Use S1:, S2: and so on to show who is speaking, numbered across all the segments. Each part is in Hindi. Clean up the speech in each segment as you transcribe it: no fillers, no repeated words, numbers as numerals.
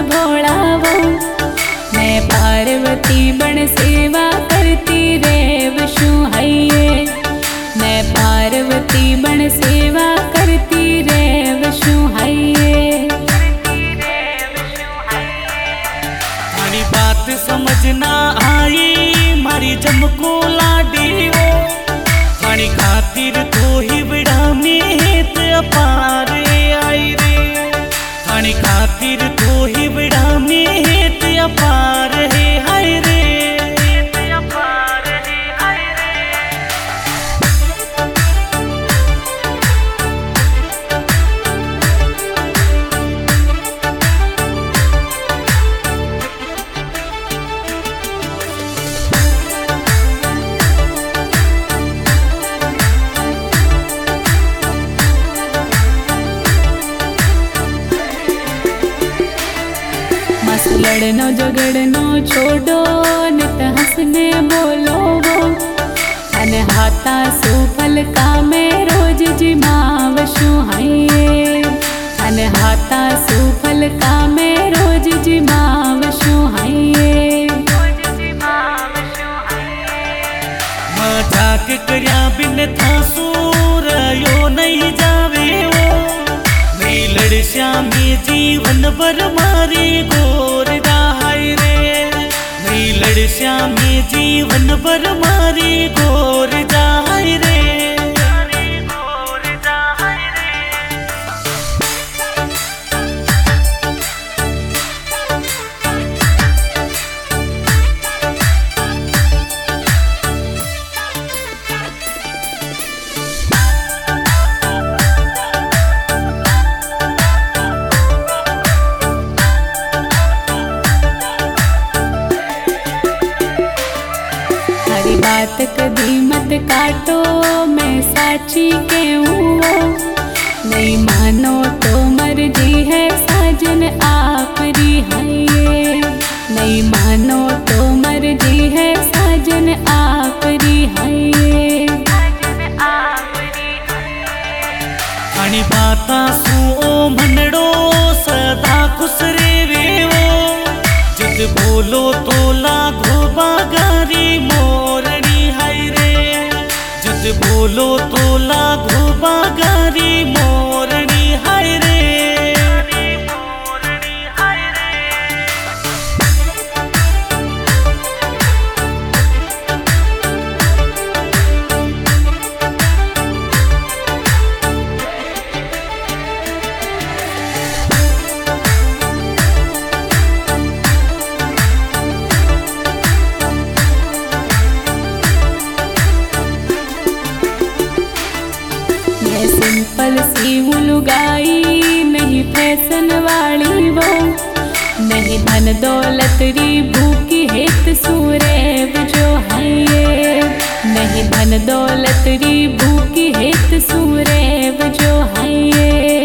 S1: भोला वो। मैं पार्वती बन सेवा करती रेव शू है। मैं पार्वती बन सेवा करती रेव शू है।
S2: थारी बात समझ ना आई मारी जमको लाडी वो। थारी खातिर तो ही बड़ा मेहनत अपार आई रे। थारी खातिर तो ही बड़ा मेहनत अपार है हाय रे।
S1: लड़नो झगड़नो छोड़ो नित हंसने बोलो वो। अन हाथा सुफल का में रोज जिमावशु है। अन हाथा सुफल का में रोज जिमावशु है।
S2: मजाक करया बिन था सूर यो नहीं जावे वो। मैं लड़ श्यामी जीवन भर मारी गोर हाय रे। मैं लड़ श्यामी जीवन भर मारी गोर हाय रे।
S1: बात कभी मत काटो मैं साची कहूँ वो। नहीं मानो तो मर्जी है साजन आपरी है। नहीं मानो तो मर्जी है साजन आपरी है।
S2: थारी बाता सुओ मनड़ो सदा खुश रेवे वो। जिद बोलो तो लागो बागारी मोरनी हाय रे। जिद बोलो तो लागो बागारी मोरनी हाय रे।
S1: सिंपल सी लुगाई नहीं फैशन वाली वो। नहीं धन दौलत री भूखी हेत सूरेब जो है। नहीं धन दौलत री भूखी हेत सूरेब जो है।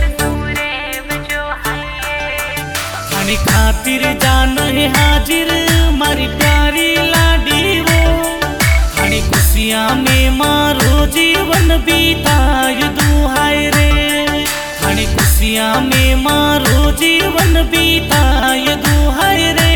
S2: थारी खातिर जान है हाजिर मारी प्यारी लाडी वो। थारी खुशियाँ में मारो जीवन बीताय दुहाय रे। थारी खुशियाँ में मारो जीवन बीताय दुहाय रे।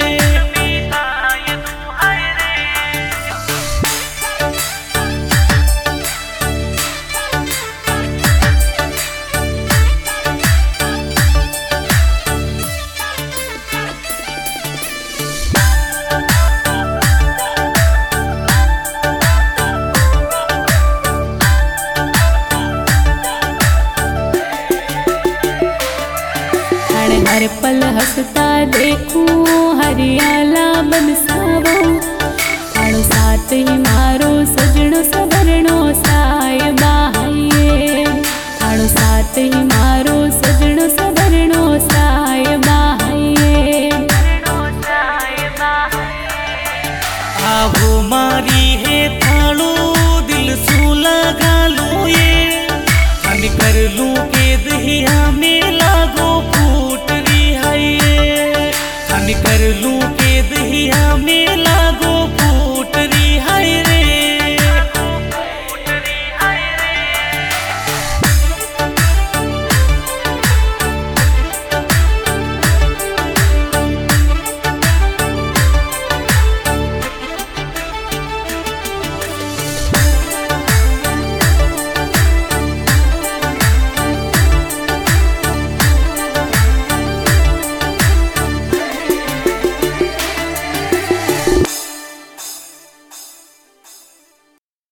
S1: हर पल हंसता देखूं हरियाला बनसावो। थारो साथ ही मारो सजणो सवरणो साहिबा है। थारो साथ ही मारो सजणो